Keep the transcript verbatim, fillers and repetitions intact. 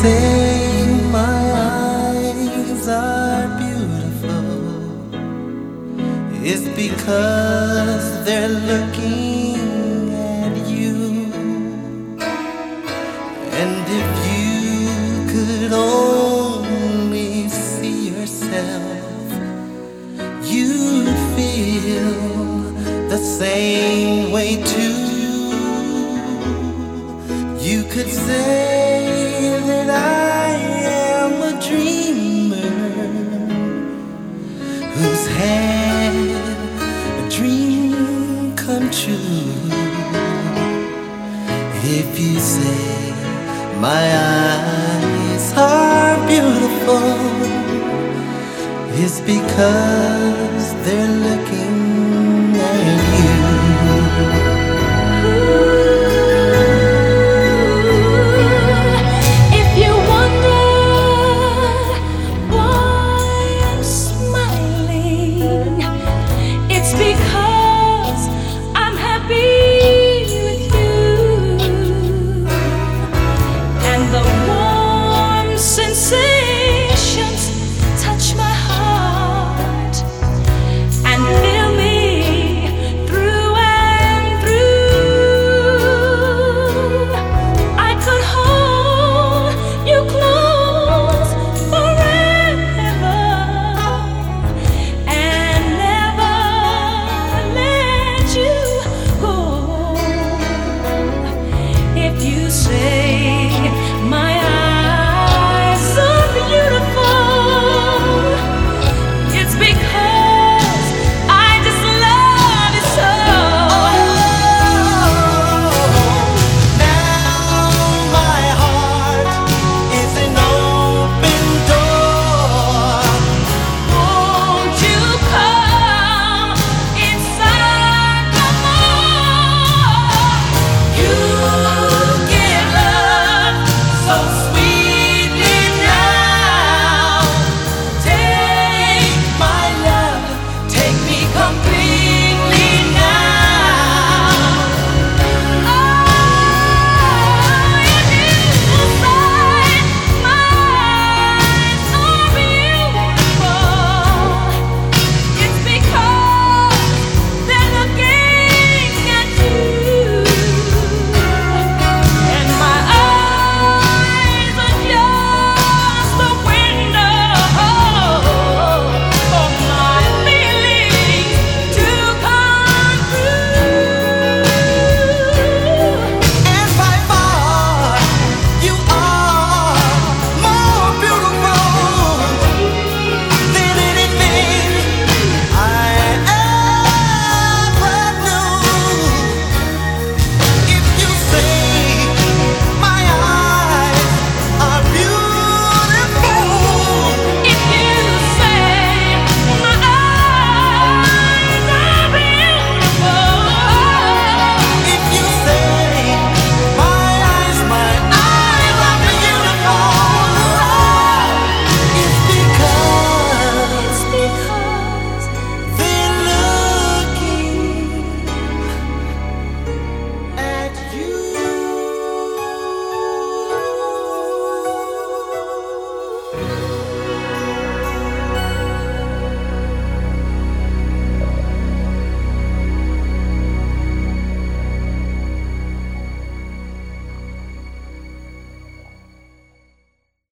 say my eyes are beautiful, it's because they're looking at you. And if you could only see yourself, you'd feel the same way too. You could say that I am a dreamer who's had a dream come true. If you say my eyes are beautiful, it's because they're looking at you. you.